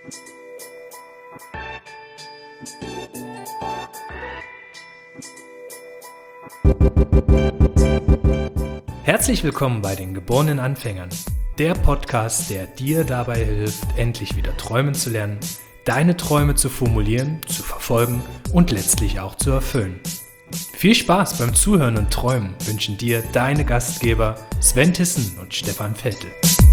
Herzlich willkommen bei den geborenen Anfängern, der Podcast, der dir dabei hilft, endlich wieder träumen zu lernen, deine Träume zu formulieren, zu verfolgen und letztlich auch zu erfüllen. Viel Spaß beim Zuhören und Träumen wünschen dir deine Gastgeber Sven Tissen und Stefan Vettel.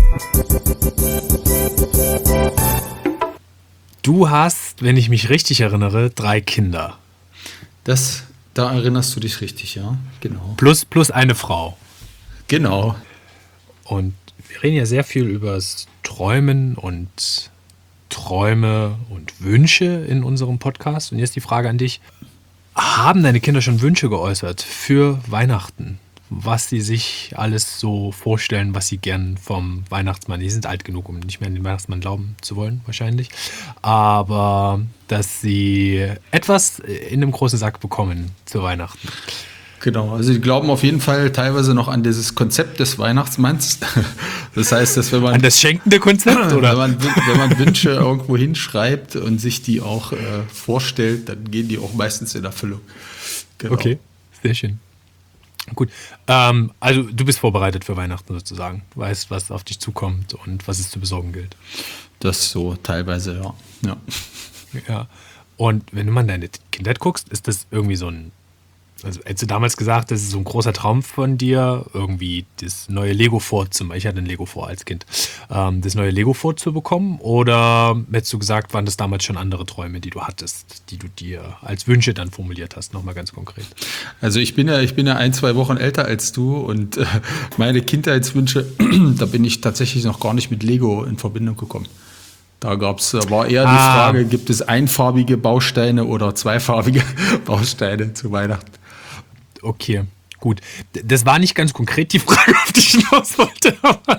Du hast, wenn ich mich richtig erinnere, 3 Kinder. Da erinnerst du dich richtig, ja, genau. Plus eine Frau. Genau. Und wir reden ja sehr viel über das Träumen und Träume und Wünsche in unserem Podcast. Und jetzt die Frage an dich. Haben deine Kinder schon Wünsche geäußert für Weihnachten? Was sie sich alles so vorstellen, was sie gern vom Weihnachtsmann, die sind alt genug, um nicht mehr an den Weihnachtsmann glauben zu wollen, wahrscheinlich. Aber dass sie etwas in einem großen Sack bekommen zu Weihnachten. Genau, also die glauben auf jeden Fall teilweise noch an dieses Konzept des Weihnachtsmanns. Das heißt, dass wenn man... An das schenkende Konzept, oder? Wenn man Wünsche irgendwo hinschreibt und sich die auch vorstellt, dann gehen die auch meistens in Erfüllung. Genau. Okay, sehr schön. Gut, also du bist vorbereitet für Weihnachten sozusagen. Du weißt, was auf dich zukommt und was es zu besorgen gilt. Das so teilweise, ja. Ja, und wenn du mal in deine Kindheit guckst, ist das irgendwie so ein... Also hättest du damals gesagt, das ist so ein großer Traum von dir, irgendwie das neue Lego-Fort ich hatte ein Lego-Fort als Kind, das neue Lego-Fort zu bekommen? Oder hättest du gesagt, waren das damals schon andere Träume, die du hattest, die du dir als Wünsche dann formuliert hast? Nochmal ganz konkret. Also ich bin ja 1-2 Wochen älter als du und meine Kindheitswünsche, da bin ich tatsächlich noch gar nicht mit Lego in Verbindung gekommen. War eher die Frage, gibt es einfarbige Bausteine oder zweifarbige Bausteine zu Weihnachten? Okay, gut. Das war nicht ganz konkret die Frage, auf die ich hinaus wollte,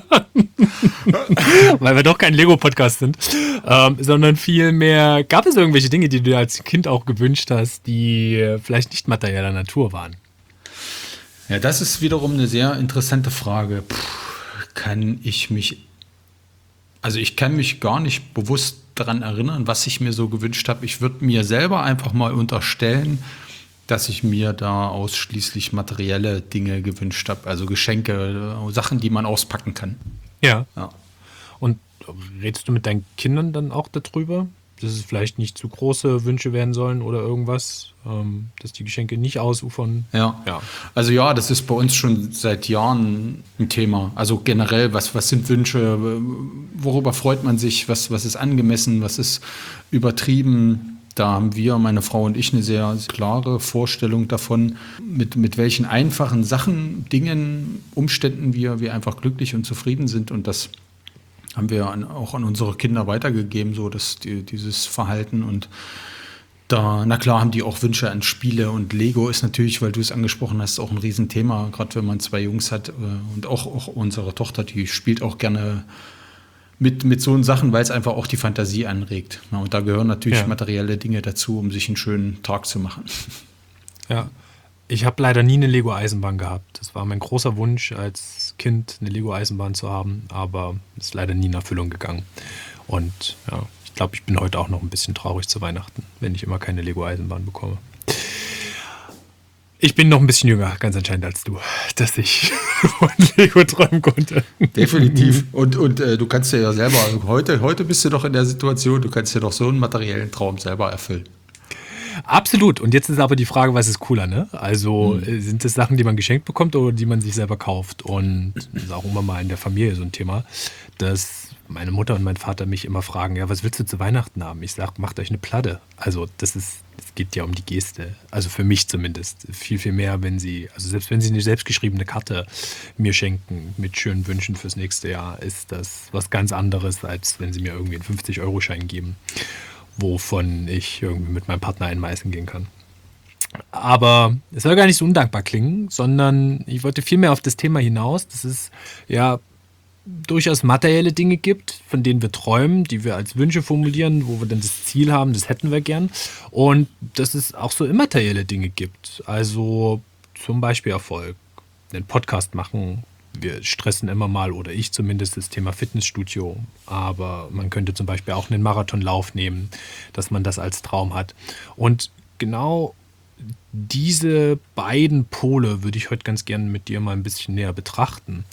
weil wir doch kein Lego-Podcast sind, sondern vielmehr, gab es irgendwelche Dinge, die du dir als Kind auch gewünscht hast, die vielleicht nicht materieller Natur waren? Ja, das ist wiederum eine sehr interessante Frage. Ich kann mich gar nicht bewusst daran erinnern, was ich mir so gewünscht habe. Ich würde mir selber einfach mal unterstellen, dass ich mir da ausschließlich materielle Dinge gewünscht habe, also Geschenke, Sachen, die man auspacken kann. Ja. Und redest du mit deinen Kindern dann auch darüber, dass es vielleicht nicht zu große Wünsche werden sollen oder irgendwas, dass die Geschenke nicht ausufern? Ja. Also ja, das ist bei uns schon seit Jahren ein Thema. Also generell, was sind Wünsche, worüber freut man sich, was ist angemessen, was ist übertrieben? Da haben wir, meine Frau und ich, eine sehr klare Vorstellung davon, mit welchen einfachen Sachen, Dingen, Umständen wir einfach glücklich und zufrieden sind. Und das haben wir auch an unsere Kinder weitergegeben, so dass dieses Verhalten. Und da, na klar, haben die auch Wünsche an Spiele. Und Lego ist natürlich, weil du es angesprochen hast, auch ein Riesenthema, gerade wenn man 2 Jungs hat. Und auch unsere Tochter, die spielt auch gerne mit so Sachen, weil es einfach auch die Fantasie anregt. Ja, und da gehören natürlich materielle Dinge dazu, um sich einen schönen Tag zu machen. Ja, ich habe leider nie eine Lego-Eisenbahn gehabt. Das war mein großer Wunsch als Kind, eine Lego-Eisenbahn zu haben, aber ist leider nie in Erfüllung gegangen. Und ja, ich glaube, ich bin heute auch noch ein bisschen traurig zu Weihnachten, wenn ich immer keine Lego-Eisenbahn bekomme. Ich bin noch ein bisschen jünger, ganz anscheinend als du, dass ich von Lego träumen konnte. Definitiv. Und du kannst ja selber, heute bist du doch in der Situation, du kannst dir doch so einen materiellen Traum selber erfüllen. Absolut. Und jetzt ist aber die Frage, was ist cooler, ne? Also sind das Sachen, die man geschenkt bekommt oder die man sich selber kauft? Und das ist auch immer mal in der Familie so ein Thema, dass meine Mutter und mein Vater mich immer fragen, ja, was willst du zu Weihnachten haben? Ich sage, macht euch eine Platte. Also es geht ja um die Geste. Also für mich zumindest. Viel, viel mehr, selbst wenn sie eine selbstgeschriebene Karte mir schenken mit schönen Wünschen fürs nächste Jahr, ist das was ganz anderes, als wenn sie mir irgendwie einen 50-Euro-Schein geben, wovon ich irgendwie mit meinem Partner einmeißen gehen kann. Aber es soll gar nicht so undankbar klingen, sondern ich wollte viel mehr auf das Thema hinaus, dass es ja durchaus materielle Dinge gibt, von denen wir träumen, die wir als Wünsche formulieren, wo wir dann das Ziel haben, das hätten wir gern. Und dass es auch so immaterielle Dinge gibt. Also zum Beispiel Erfolg, einen Podcast machen, wir stressen immer mal, oder ich zumindest, das Thema Fitnessstudio. Aber man könnte zum Beispiel auch einen Marathonlauf nehmen, dass man das als Traum hat. Und genau diese beiden Pole würde ich heute ganz gerne mit dir mal ein bisschen näher betrachten.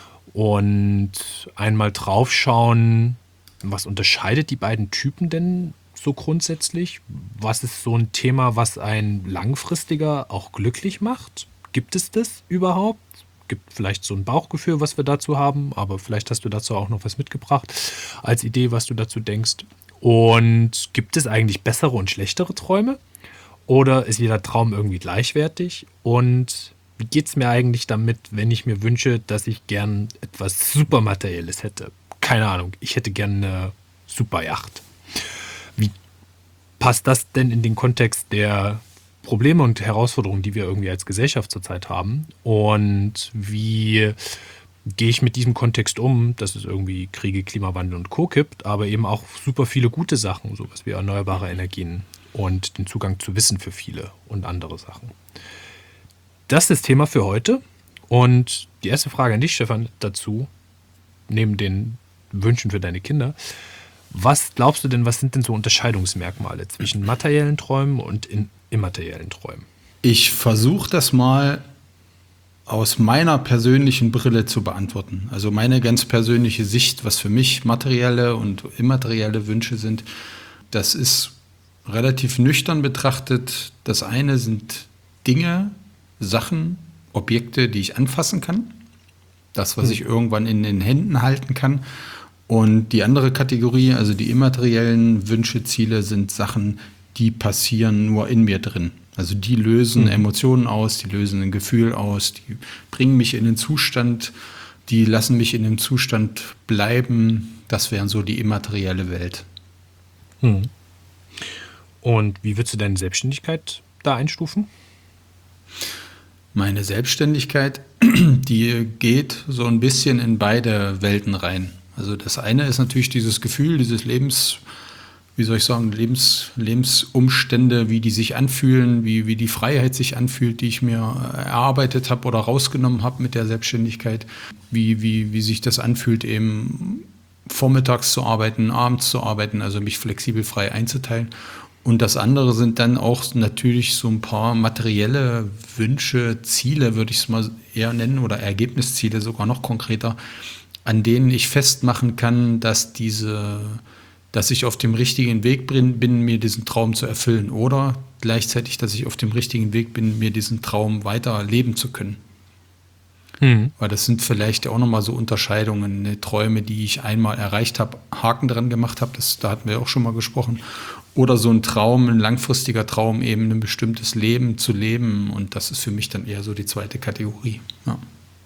Und einmal draufschauen, was unterscheidet die beiden Typen denn so grundsätzlich? Was ist so ein Thema, was einen langfristiger auch glücklich macht? Gibt es das überhaupt? Gibt vielleicht so ein Bauchgefühl, was wir dazu haben, aber vielleicht hast du dazu auch noch was mitgebracht als Idee, was du dazu denkst. Und gibt es eigentlich bessere und schlechtere Träume? Oder ist jeder Traum irgendwie gleichwertig? Und wie geht es mir eigentlich damit, wenn ich mir wünsche, dass ich gern etwas Supermaterielles hätte? Keine Ahnung, ich hätte gern eine Superjacht. Wie passt das denn in den Kontext der Probleme und Herausforderungen, die wir irgendwie als Gesellschaft zurzeit haben? Und wie gehe ich mit diesem Kontext um, dass es irgendwie Kriege, Klimawandel und Co. gibt, aber eben auch super viele gute Sachen, sowas wie erneuerbare Energien und den Zugang zu Wissen für viele und andere Sachen. Das ist das Thema für heute. Und die erste Frage an dich, Stefan, dazu, neben den Wünschen für deine Kinder. Was glaubst du denn, was sind denn so Unterscheidungsmerkmale zwischen materiellen Träumen und immateriellen Träumen? Ich versuche das mal aus meiner persönlichen Brille zu beantworten. Also meine ganz persönliche Sicht, was für mich materielle und immaterielle Wünsche sind, das ist relativ nüchtern betrachtet. Das eine sind Dinge, Sachen, Objekte, die ich anfassen kann. Das, was ich irgendwann in den Händen halten kann. Und die andere Kategorie, also die immateriellen Wünsche, Ziele, sind Sachen, die passieren nur in mir drin. Also die lösen Emotionen aus, die lösen ein Gefühl aus, die bringen mich in den Zustand, die lassen mich in dem Zustand bleiben. Das wären so die immaterielle Welt. Und wie würdest du deine Selbstständigkeit da einstufen? Meine Selbstständigkeit, die geht so ein bisschen in beide Welten rein. Also das eine ist natürlich dieses Gefühl, dieses Lebens, wie soll ich sagen, Lebensumstände, wie die sich anfühlen, wie die Freiheit sich anfühlt, die ich mir erarbeitet habe oder rausgenommen habe mit der Selbstständigkeit, wie sich das anfühlt, eben vormittags zu arbeiten, abends zu arbeiten, also mich flexibel frei einzuteilen. Und das andere sind dann auch natürlich so ein paar materielle Wünsche, Ziele, würde ich es mal eher nennen, oder Ergebnisziele sogar noch konkreter, an denen ich festmachen kann, dass ich auf dem richtigen Weg bin, mir diesen Traum zu erfüllen, oder gleichzeitig, dass ich auf dem richtigen Weg bin, mir diesen Traum weiter leben zu können. Weil das sind vielleicht auch nochmal so Unterscheidungen, ne? Träume, die ich einmal erreicht habe, Haken dran gemacht habe, da hatten wir auch schon mal gesprochen. Oder so ein Traum, ein langfristiger Traum, eben ein bestimmtes Leben zu leben. Und das ist für mich dann eher so die zweite Kategorie. Ja.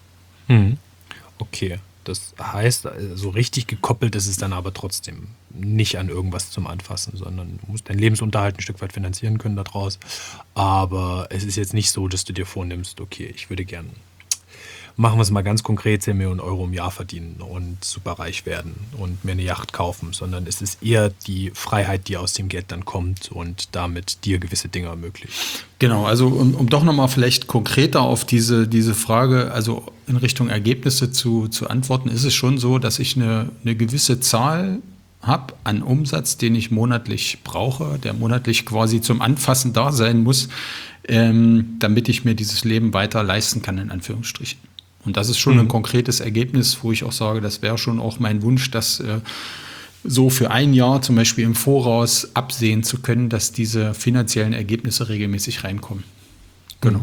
Okay, das heißt, so richtig gekoppelt ist es dann aber trotzdem nicht an irgendwas zum Anfassen, sondern du musst deinen Lebensunterhalt ein Stück weit finanzieren können daraus. Aber es ist jetzt nicht so, dass du dir vornimmst, okay, ich würde gern, machen wir es mal ganz konkret, 10 Millionen Euro im Jahr verdienen und super reich werden und mir eine Yacht kaufen, sondern es ist eher die Freiheit, die aus dem Geld dann kommt und damit dir gewisse Dinge ermöglicht. Genau, also um doch nochmal vielleicht konkreter auf diese Frage, also in Richtung Ergebnisse zu antworten, ist es schon so, dass ich eine gewisse Zahl habe an Umsatz, den ich monatlich brauche, der monatlich quasi zum Anfassen da sein muss, damit ich mir dieses Leben weiter leisten kann, in Anführungsstrichen. Und das ist schon ein konkretes Ergebnis, wo ich auch sage, das wäre schon auch mein Wunsch, das so für ein Jahr zum Beispiel im Voraus absehen zu können, dass diese finanziellen Ergebnisse regelmäßig reinkommen. Genau.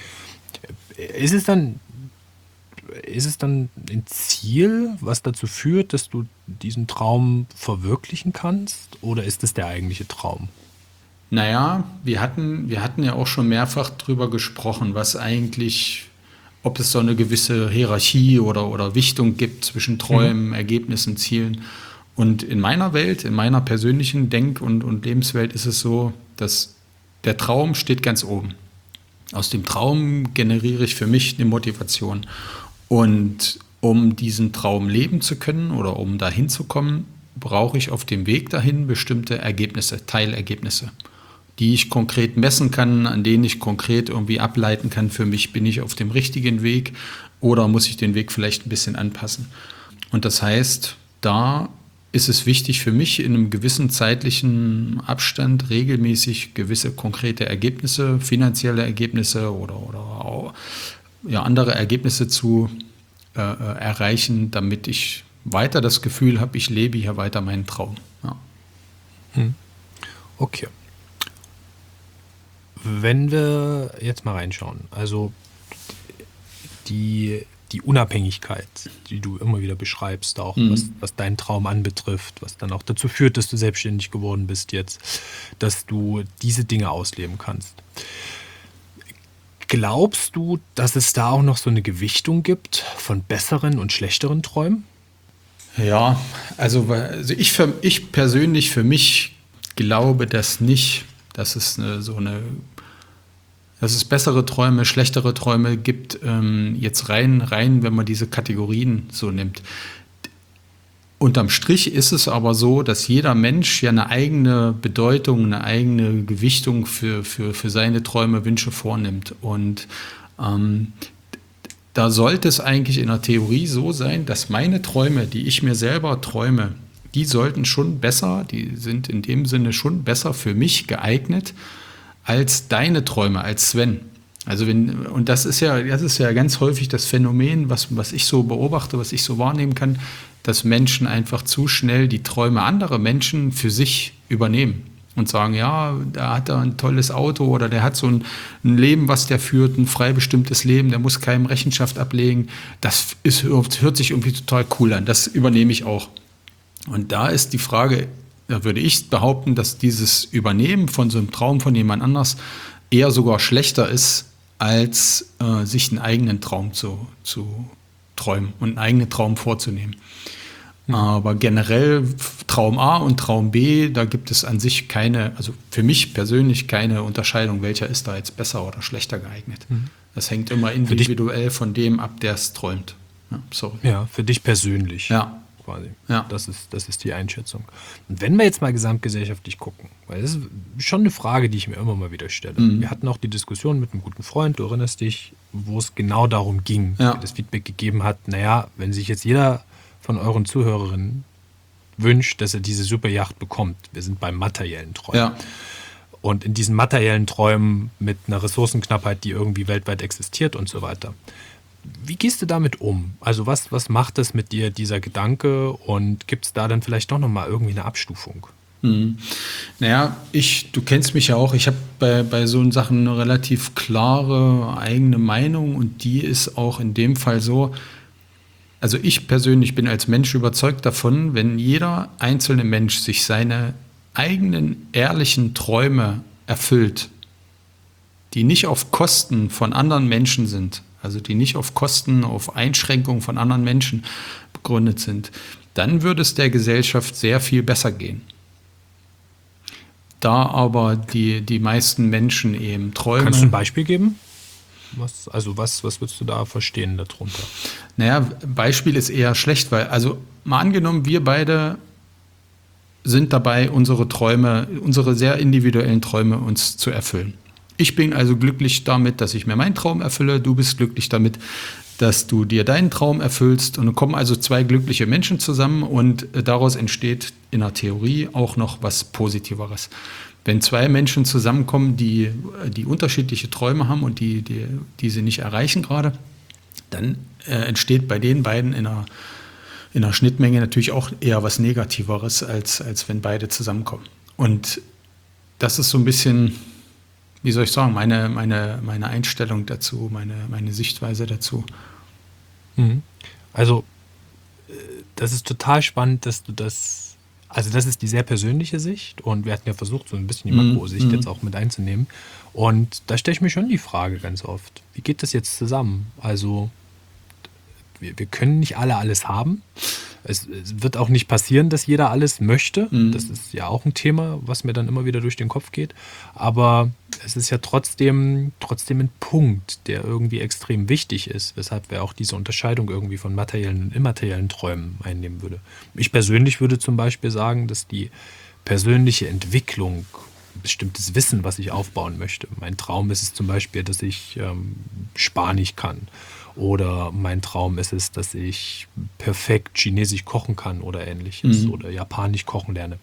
Ist es dann ein Ziel, was dazu führt, dass du diesen Traum verwirklichen kannst? Oder ist es der eigentliche Traum? Naja, wir hatten ja auch schon mehrfach drüber gesprochen, was eigentlich, ob es so eine gewisse Hierarchie oder Wichtung gibt zwischen Träumen, Ergebnissen, Zielen. Und in meiner Welt, in meiner persönlichen Denk- und Lebenswelt ist es so, dass der Traum steht ganz oben. Aus dem Traum generiere ich für mich eine Motivation. Und um diesen Traum leben zu können oder um dahin zu kommen, brauche ich auf dem Weg dahin bestimmte Ergebnisse, Teilergebnisse. die ich konkret messen kann, an denen ich konkret irgendwie ableiten kann, für mich bin ich auf dem richtigen Weg oder muss ich den Weg vielleicht ein bisschen anpassen. Und das heißt, da ist es wichtig für mich, in einem gewissen zeitlichen Abstand regelmäßig gewisse konkrete Ergebnisse, finanzielle Ergebnisse oder auch, ja, andere Ergebnisse zu erreichen, damit ich weiter das Gefühl habe, ich lebe hier weiter meinen Traum. Ja. Okay. Wenn wir jetzt mal reinschauen, also die Unabhängigkeit, die du immer wieder beschreibst, auch was deinen Traum anbetrifft, was dann auch dazu führt, dass du selbstständig geworden bist jetzt, dass du diese Dinge ausleben kannst. Glaubst du, dass es da auch noch so eine Gewichtung gibt von besseren und schlechteren Träumen? Ja, also ich persönlich für mich glaube das nicht, dass es dass es bessere Träume, schlechtere Träume gibt, jetzt rein, wenn man diese Kategorien so nimmt. Unterm Strich ist es aber so, dass jeder Mensch ja eine eigene Bedeutung, eine eigene Gewichtung für seine Träume, Wünsche vornimmt. Und da sollte es eigentlich in der Theorie so sein, dass meine Träume, die ich mir selber träume, die sollten schon besser, die sind in dem Sinne schon besser für mich geeignet als deine Träume, als Sven. Also und das ist ja ganz häufig das Phänomen, was ich so beobachte, was ich so wahrnehmen kann, dass Menschen einfach zu schnell die Träume anderer Menschen für sich übernehmen und sagen, ja, da hat er ein tolles Auto oder der hat so ein Leben, was der führt, ein frei bestimmtes Leben, der muss keinem Rechenschaft ablegen. Das hört sich irgendwie total cool an, das übernehme ich auch. Und da ist die Frage, da würde ich behaupten, dass dieses Übernehmen von so einem Traum von jemand anders eher sogar schlechter ist, als sich einen eigenen Traum zu träumen und einen eigenen Traum vorzunehmen. Aber generell Traum A und Traum B, da gibt es an sich also für mich persönlich keine Unterscheidung, welcher ist da jetzt besser oder schlechter geeignet. Das hängt immer individuell von dem ab, der es träumt. Ja, sorry. Ja, für dich persönlich. Ja. Quasi. Ja. Das ist die Einschätzung. Und wenn wir jetzt mal gesamtgesellschaftlich gucken, weil das ist schon eine Frage, die ich mir immer mal wieder stelle. Wir hatten auch die Diskussion mit einem guten Freund, du erinnerst dich, wo es genau darum ging, der das Feedback gegeben hat, naja, wenn sich jetzt jeder von euren Zuhörerinnen wünscht, dass er diese Superjacht bekommt, wir sind beim materiellen Träumen. Ja. Und in diesen materiellen Träumen mit einer Ressourcenknappheit, die irgendwie weltweit existiert und so weiter. Wie gehst du damit um? Also was macht das mit dir, dieser Gedanke? Und gibt es da dann vielleicht doch nochmal irgendwie eine Abstufung? Naja, du kennst mich ja auch, ich habe bei so Sachen eine relativ klare eigene Meinung und die ist auch in dem Fall so, also ich persönlich bin als Mensch überzeugt davon, wenn jeder einzelne Mensch sich seine eigenen ehrlichen Träume erfüllt, die nicht auf Kosten von anderen Menschen sind, also die nicht auf Kosten, auf Einschränkungen von anderen Menschen begründet sind, dann würde es der Gesellschaft sehr viel besser gehen. Da aber die meisten Menschen eben träumen. Kannst du ein Beispiel geben? Was würdest du da verstehen darunter? Naja, Beispiel ist eher schlecht, weil, also mal angenommen, wir beide sind dabei, unsere sehr individuellen Träume uns zu erfüllen. Ich bin also glücklich damit, dass ich mir meinen Traum erfülle. Du bist glücklich damit, dass du dir deinen Traum erfüllst. Und dann kommen also zwei glückliche Menschen zusammen und daraus entsteht in der Theorie auch noch was Positiveres. Wenn zwei Menschen zusammenkommen, die unterschiedliche Träume haben und die sie nicht erreichen gerade, dann entsteht bei den beiden in einer Schnittmenge natürlich auch eher was Negativeres, als wenn beide zusammenkommen. Und das ist so ein bisschen, wie soll ich sagen, meine Einstellung dazu, meine Sichtweise dazu. Also, das ist total spannend, dass du das, also das ist die sehr persönliche Sicht und wir hatten ja versucht, so ein bisschen die Makro-Sicht jetzt auch mit einzunehmen. Und da stelle ich mir schon die Frage ganz oft, wie geht das jetzt zusammen? Also, wir können nicht alle alles haben. Es wird auch nicht passieren, dass jeder alles möchte. Das ist ja auch ein Thema, was mir dann immer wieder durch den Kopf geht. Aber es ist ja trotzdem ein Punkt, der irgendwie extrem wichtig ist, weshalb wir auch diese Unterscheidung irgendwie von materiellen und immateriellen Träumen einnehmen würde. Ich persönlich würde zum Beispiel sagen, dass die persönliche Entwicklung bestimmtes Wissen, was ich aufbauen möchte. Mein Traum ist es zum Beispiel, dass ich Spanisch kann. Oder mein Traum ist es, dass ich perfekt Chinesisch kochen kann oder Ähnliches. Oder Japanisch kochen lerne.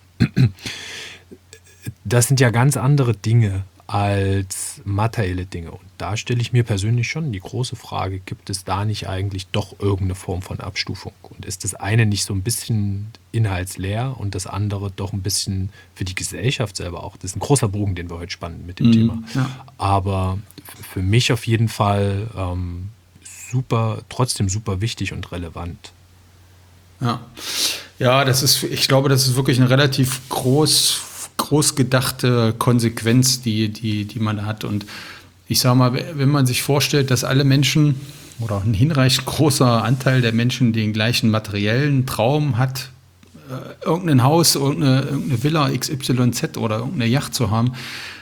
Das sind ja ganz andere Dinge als materielle Dinge. Und da stelle ich mir persönlich schon die große Frage, gibt es da nicht eigentlich doch irgendeine Form von Abstufung? Und ist das eine nicht so ein bisschen inhaltsleer und das andere doch ein bisschen für die Gesellschaft selber auch? Das ist ein großer Bogen, den wir heute spannen mit dem Thema. Ja. Aber für mich auf jeden Fall trotzdem super wichtig und relevant. Ja, ich glaube, das ist wirklich eine relativ groß gedachte Konsequenz, die man hat. Und ich sage mal, wenn man sich vorstellt, dass alle Menschen oder ein hinreichend großer Anteil der Menschen den gleichen materiellen Traum hat, irgendein Haus, irgendeine Villa XYZ oder irgendeine Yacht zu haben,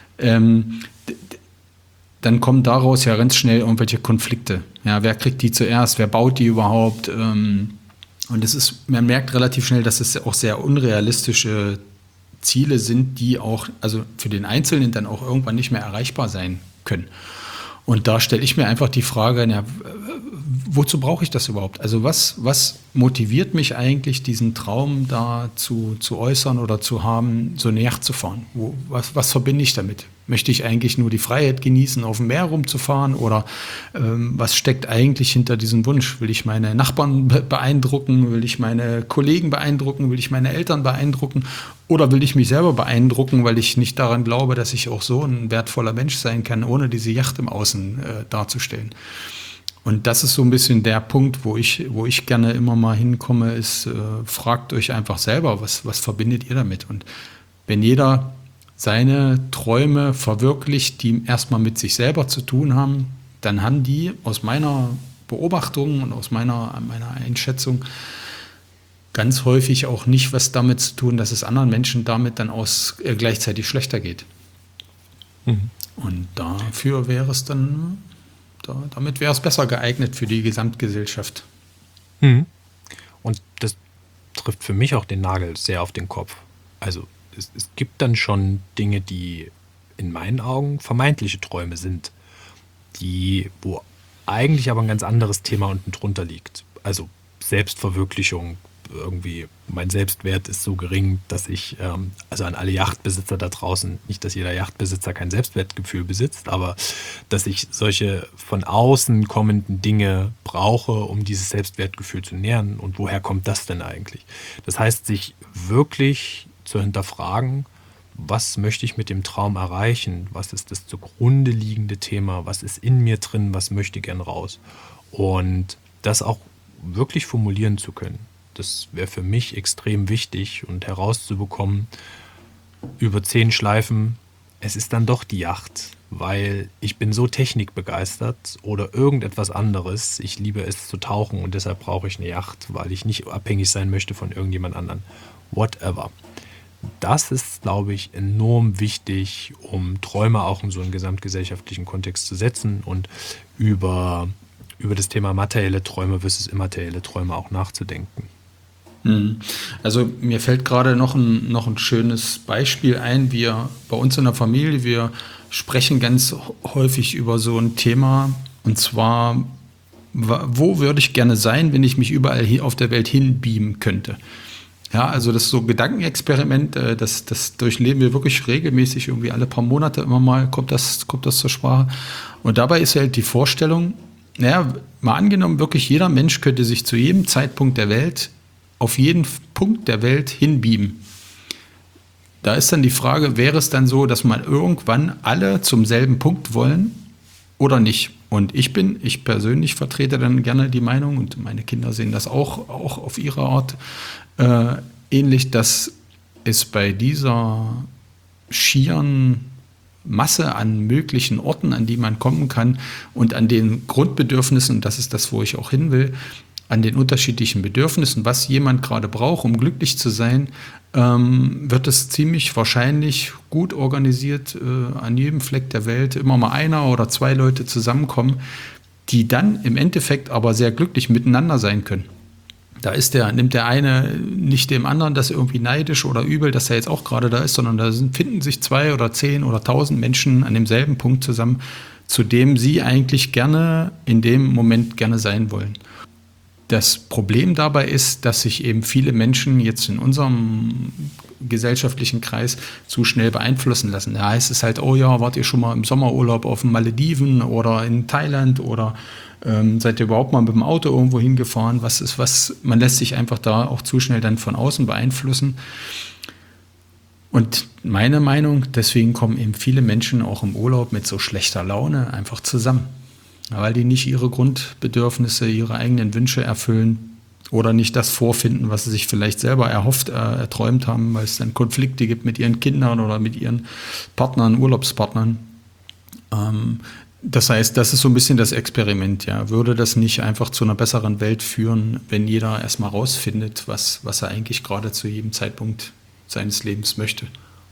dann kommen daraus ja ganz schnell irgendwelche Konflikte. Ja, wer kriegt die zuerst? Wer baut die überhaupt? Und man merkt relativ schnell, dass es auch sehr unrealistische Ziele sind, die auch, also für den Einzelnen dann auch irgendwann nicht mehr erreichbar sein können. Und da stelle ich mir einfach die Frage, ja, wozu brauche ich das überhaupt? Also was motiviert mich eigentlich, diesen Traum da zu äußern oder zu haben, so eine Yacht zu fahren? Was verbinde ich damit? Möchte ich eigentlich nur die Freiheit genießen, auf dem Meer rumzufahren? Oder was steckt eigentlich hinter diesem Wunsch? Will ich meine Nachbarn beeindrucken? Will ich meine Kollegen beeindrucken? Will ich meine Eltern beeindrucken? Oder will ich mich selber beeindrucken, weil ich nicht daran glaube, dass ich auch so ein wertvoller Mensch sein kann, ohne diese Yacht im Außen darzustellen? Und das ist so ein bisschen der Punkt, wo ich gerne immer mal hinkomme, ist, fragt euch einfach selber, was verbindet ihr damit? Und wenn jeder seine Träume verwirklicht, die erstmal mit sich selber zu tun haben, dann haben die aus meiner Beobachtung und aus meiner Einschätzung ganz häufig auch nicht was damit zu tun, dass es anderen Menschen damit dann gleichzeitig schlechter geht. Und dafür wäre es dann, damit wäre es besser geeignet für die Gesamtgesellschaft. Und das trifft für mich auch den Nagel sehr auf den Kopf. Also es gibt dann schon Dinge, die in meinen Augen vermeintliche Träume sind, wo eigentlich aber ein ganz anderes Thema unten drunter liegt. Also Selbstverwirklichung, irgendwie mein Selbstwert ist so gering, dass ich, also an alle Yachtbesitzer da draußen, nicht, dass jeder Yachtbesitzer kein Selbstwertgefühl besitzt, aber dass ich solche von außen kommenden Dinge brauche, um dieses Selbstwertgefühl zu nähren. Und woher kommt das denn eigentlich? Das heißt, sich wirklich zu hinterfragen, was möchte ich mit dem Traum erreichen? Was ist das zugrunde liegende Thema? Was ist in mir drin? Was möchte ich gern raus? Und das auch wirklich formulieren zu können. Das wäre für mich extrem wichtig und herauszubekommen, über 10 Schleifen, es ist dann doch die Yacht, weil ich bin so technikbegeistert oder irgendetwas anderes. Ich liebe es zu tauchen und deshalb brauche ich eine Yacht, weil ich nicht abhängig sein möchte von irgendjemand anderen. Whatever. Das ist, glaube ich, enorm wichtig, um Träume auch in so einen gesamtgesellschaftlichen Kontext zu setzen und über das Thema materielle Träume versus immaterielle Träume auch nachzudenken. Also mir fällt gerade noch ein schönes Beispiel ein. Wir bei uns in der Familie, wir sprechen ganz häufig über so ein Thema, und zwar, wo würde ich gerne sein, wenn ich mich überall hier auf der Welt hinbeamen könnte? Ja, also das ist so ein Gedankenexperiment, das durchleben wir wirklich regelmäßig, irgendwie alle paar Monate immer mal kommt das zur Sprache. Und dabei ist halt die Vorstellung, naja, mal angenommen, wirklich jeder Mensch könnte sich zu jedem Zeitpunkt der Welt auf jeden Punkt der Welt hinbeamen. Da ist dann die Frage, wäre es dann so, dass man irgendwann alle zum selben Punkt wollen oder nicht? Und ich persönlich vertrete dann gerne die Meinung, und meine Kinder sehen das auch auf ihre Art ähnlich, dass es bei dieser schieren Masse an möglichen Orten, an die man kommen kann und an den Grundbedürfnissen, und das ist das, wo ich auch hin will, an den unterschiedlichen Bedürfnissen, was jemand gerade braucht, um glücklich zu sein, wird es ziemlich wahrscheinlich gut organisiert an jedem Fleck der Welt immer mal 1 oder 2 Leute zusammenkommen, die dann im Endeffekt aber sehr glücklich miteinander sein können. nimmt der eine nicht dem anderen das irgendwie neidisch oder übel, dass er jetzt auch gerade da ist, sondern finden sich 2 oder 10 oder 1000 Menschen an demselben Punkt zusammen, zu dem sie eigentlich gerne in dem Moment gerne sein wollen. Das Problem dabei ist, dass sich eben viele Menschen jetzt in unserem gesellschaftlichen Kreis zu schnell beeinflussen lassen. Da heißt es halt, oh ja, wart ihr schon mal im Sommerurlaub auf den Malediven oder in Thailand oder seid ihr überhaupt mal mit dem Auto irgendwo hingefahren? Man lässt sich einfach da auch zu schnell dann von außen beeinflussen. Und meine Meinung, deswegen kommen eben viele Menschen auch im Urlaub mit so schlechter Laune einfach zusammen. Weil die nicht ihre Grundbedürfnisse, ihre eigenen Wünsche erfüllen oder nicht das vorfinden, was sie sich vielleicht selber erträumt haben, weil es dann Konflikte gibt mit ihren Kindern oder mit ihren Partnern, Urlaubspartnern. Das heißt, das ist so ein bisschen das Experiment. Ja. Würde das nicht einfach zu einer besseren Welt führen, wenn jeder erstmal rausfindet, was er eigentlich gerade zu jedem Zeitpunkt seines Lebens möchte?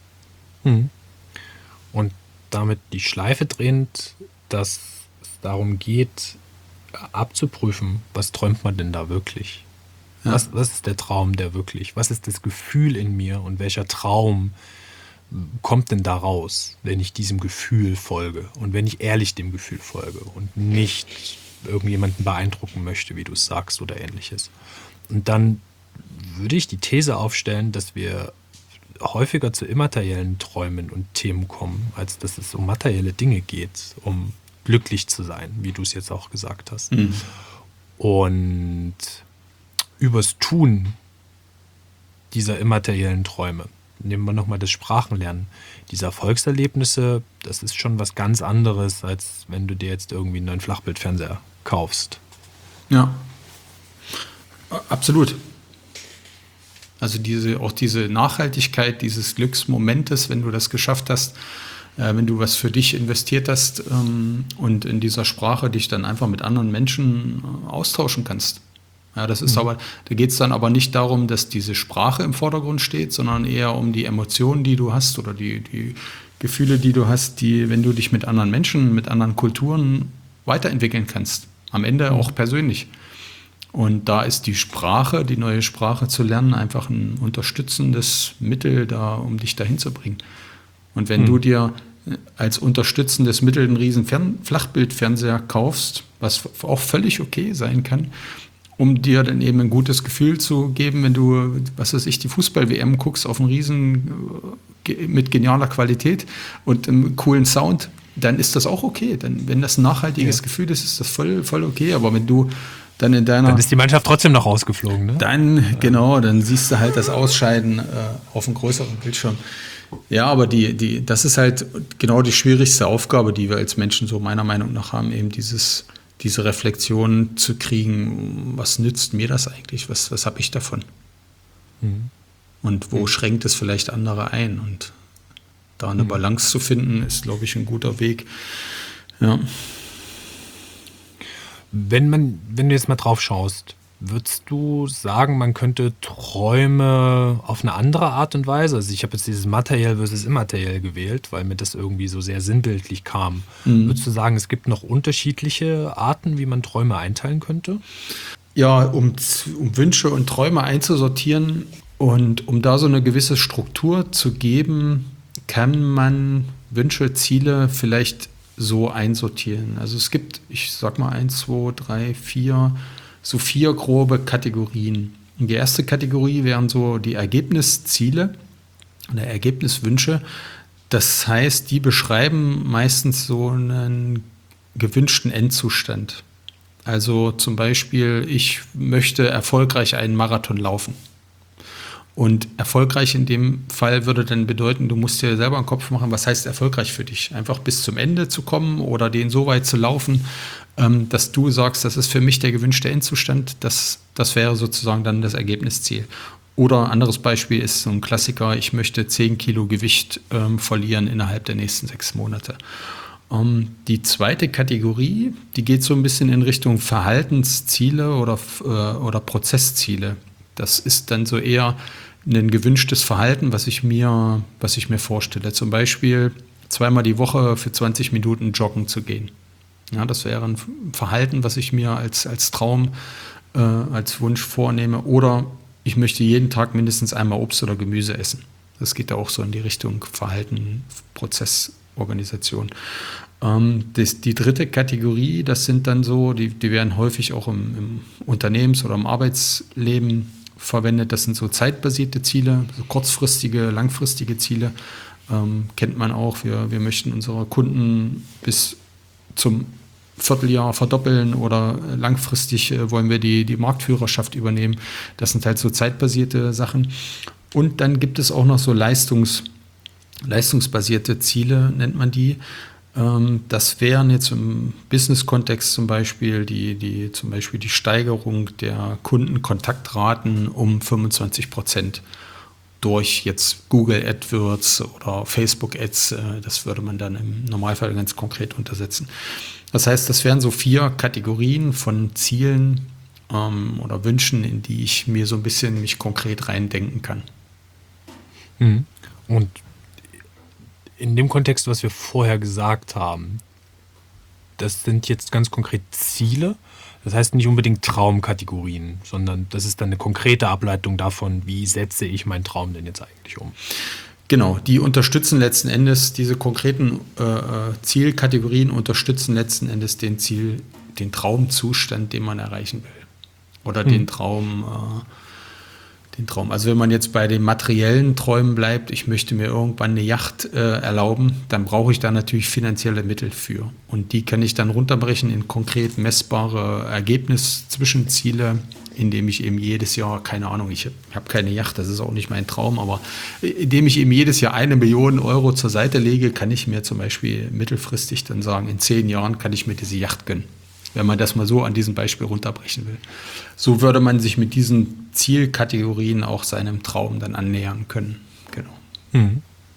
Und damit die Schleife drehend, dass es darum geht, abzuprüfen, was träumt man denn da wirklich? Ja. Was ist der Traum der wirklich? Was ist das Gefühl in mir und welcher Traum kommt denn da raus, wenn ich diesem Gefühl folge und wenn ich ehrlich dem Gefühl folge und nicht irgendjemanden beeindrucken möchte, wie du es sagst oder ähnliches? Und dann würde ich die These aufstellen, dass wir häufiger zu immateriellen Träumen und Themen kommen, als dass es um materielle Dinge geht, um glücklich zu sein, wie du es jetzt auch gesagt hast. Und übers Tun dieser immateriellen Träume, nehmen wir nochmal das Sprachenlernen, diese Erfolgserlebnisse, das ist schon was ganz anderes, als wenn du dir jetzt irgendwie einen neuen Flachbildfernseher kaufst. Ja, absolut. Also diese Nachhaltigkeit dieses Glücksmomentes, wenn du das geschafft hast, wenn du was für dich investiert hast und in dieser Sprache dich dann einfach mit anderen Menschen austauschen kannst. Ja, das ist aber, da geht es dann aber nicht darum, dass diese Sprache im Vordergrund steht, sondern eher um die Emotionen, die du hast oder die Gefühle, die du hast, die, wenn du dich mit anderen Menschen, mit anderen Kulturen weiterentwickeln kannst. Am Ende auch persönlich. Und da ist die Sprache, die neue Sprache zu lernen, einfach ein unterstützendes Mittel da, um dich dahin zu bringen. Und wenn du dir als unterstützendes Mittel einen riesen Flachbildfernseher kaufst, was auch völlig okay sein kann, um dir dann eben ein gutes Gefühl zu geben, wenn du, was weiß ich, die Fußball-WM guckst auf einen Riesen mit genialer Qualität und einem coolen Sound, dann ist das auch okay. Dann, wenn das ein nachhaltiges Gefühl ist, ist das voll okay. Aber wenn du dann in deiner... Dann ist die Mannschaft trotzdem noch rausgeflogen, ne? Dann siehst du halt das Ausscheiden auf einem größeren Bildschirm. Ja, aber das ist halt genau die schwierigste Aufgabe, die wir als Menschen so meiner Meinung nach haben, eben diese Reflexion zu kriegen, was nützt mir das eigentlich, was habe ich davon? Und wo schränkt es vielleicht andere ein? Und da eine Balance zu finden, ist, glaube ich, ein guter Weg. Ja. Wenn du jetzt mal drauf schaust, würdest du sagen, man könnte Träume auf eine andere Art und Weise, also ich habe jetzt dieses materiell versus immateriell gewählt, weil mir das irgendwie so sehr sinnbildlich kam. Würdest du sagen, es gibt noch unterschiedliche Arten, wie man Träume einteilen könnte? Ja, um Wünsche und Träume einzusortieren und um da so eine gewisse Struktur zu geben, kann man Wünsche, Ziele vielleicht so einsortieren. Also es gibt, ich sag mal 1, 2, 3, 4, so 4 grobe Kategorien. Und die erste Kategorie wären so die Ergebnisziele oder Ergebniswünsche. Das heißt, die beschreiben meistens so einen gewünschten Endzustand. Also zum Beispiel, ich möchte erfolgreich einen Marathon laufen. Und erfolgreich in dem Fall würde dann bedeuten, du musst dir selber einen Kopf machen, was heißt erfolgreich für dich? Einfach bis zum Ende zu kommen oder den so weit zu laufen, dass du sagst, das ist für mich der gewünschte Endzustand. Das wäre sozusagen dann das Ergebnisziel. Oder ein anderes Beispiel ist so ein Klassiker, ich möchte 10 Kilo Gewicht verlieren innerhalb der nächsten 6 Monate. Die zweite Kategorie, die geht so ein bisschen in Richtung Verhaltensziele oder Prozessziele. Das ist dann so eher ein gewünschtes Verhalten, was ich mir vorstelle. Zum Beispiel 2-mal die Woche für 20 Minuten joggen zu gehen. Ja, das wäre ein Verhalten, was ich mir als Traum als Wunsch vornehme. Oder ich möchte jeden Tag mindestens einmal Obst oder Gemüse essen. Das geht ja auch so in die Richtung Verhalten, Prozessorganisation. Die dritte Kategorie, das sind dann so, die werden häufig auch im Unternehmens- oder im Arbeitsleben verwendet. Das sind so zeitbasierte Ziele, so kurzfristige, langfristige Ziele. Kennt man auch. Wir möchten unsere Kunden bis zum Vierteljahr verdoppeln oder langfristig wollen wir die Marktführerschaft übernehmen. Das sind halt so zeitbasierte Sachen. Und dann gibt es auch noch so leistungsbasierte Ziele, nennt man die. Das wären jetzt im Business-Kontext zum Beispiel die Steigerung der Kundenkontaktraten um 25% durch jetzt Google AdWords oder Facebook Ads. Das würde man dann im Normalfall ganz konkret untersetzen. Das heißt, das wären so 4 Kategorien von Zielen oder Wünschen, in die ich mir so ein bisschen mich konkret reindenken kann. Und in dem Kontext, was wir vorher gesagt haben, das sind jetzt ganz konkret Ziele. Das heißt nicht unbedingt Traumkategorien, sondern das ist dann eine konkrete Ableitung davon, wie setze ich meinen Traum denn jetzt eigentlich um. Genau, die unterstützen letzten Endes, diese konkreten Zielkategorien unterstützen letzten Endes den Traumzustand, den man erreichen will. Oder den Traum. Also wenn man jetzt bei den materiellen Träumen bleibt, ich möchte mir irgendwann eine Yacht erlauben, dann brauche ich da natürlich finanzielle Mittel für. Und die kann ich dann runterbrechen in konkret messbare Ergebniszwischenziele, indem ich eben jedes Jahr, keine Ahnung, ich habe keine Yacht, das ist auch nicht mein Traum, aber indem ich eben jedes Jahr 1 Million Euro zur Seite lege, kann ich mir zum Beispiel mittelfristig dann sagen, in 10 Jahren kann ich mir diese Yacht gönnen. Wenn man das mal so an diesem Beispiel runterbrechen will. So würde man sich mit diesen Zielkategorien auch seinem Traum dann annähern können. Genau.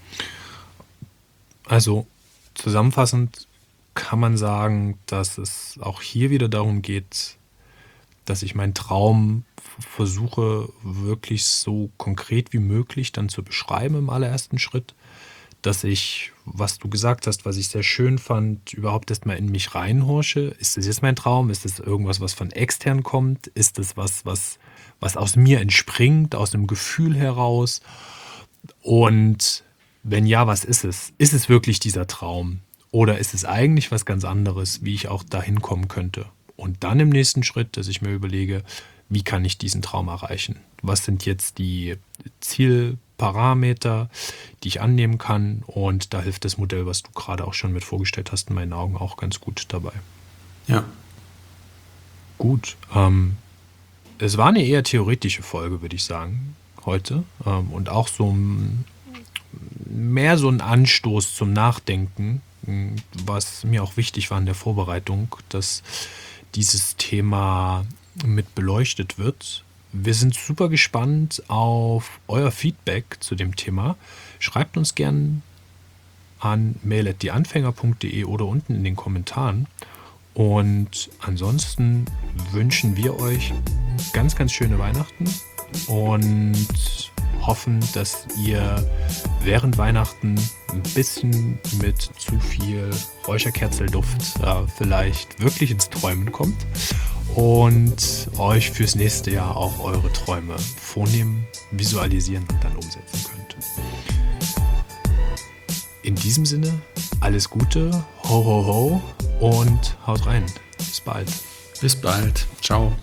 Also zusammenfassend kann man sagen, dass es auch hier wieder darum geht, dass ich meinen Traum versuche, wirklich so konkret wie möglich dann zu beschreiben im allerersten Schritt. Dass ich, was du gesagt hast, was ich sehr schön fand, überhaupt erstmal in mich reinhorche. Ist das jetzt mein Traum? Ist das irgendwas, was von extern kommt? Ist das was aus mir entspringt, aus einem Gefühl heraus? Und wenn ja, was ist es? Ist es wirklich dieser Traum? Oder ist es eigentlich was ganz anderes, wie ich auch dahin kommen könnte? Und dann im nächsten Schritt, dass ich mir überlege, wie kann ich diesen Traum erreichen? Was sind jetzt die Zielparameter, die ich annehmen kann? Und da hilft das Modell, was du gerade auch schon mit vorgestellt hast, in meinen Augen auch ganz gut dabei. Ja. Gut. Es war eine eher theoretische Folge, würde ich sagen, heute. Und auch mehr so ein Anstoß zum Nachdenken, was mir auch wichtig war in der Vorbereitung, dass dieses Thema mit beleuchtet wird. Wir sind super gespannt auf euer Feedback zu dem Thema. Schreibt uns gern an mail@dieanfänger.de oder unten in den Kommentaren. Und ansonsten wünschen wir euch ganz, ganz schöne Weihnachten und hoffen, dass ihr während Weihnachten ein bisschen mit zu viel Räucherkerzelduft vielleicht wirklich ins Träumen kommt und euch fürs nächste Jahr auch eure Träume vornehmen, visualisieren und dann umsetzen könnt. In diesem Sinne, alles Gute, ho ho ho und haut rein. Bis bald. Bis bald. Ciao.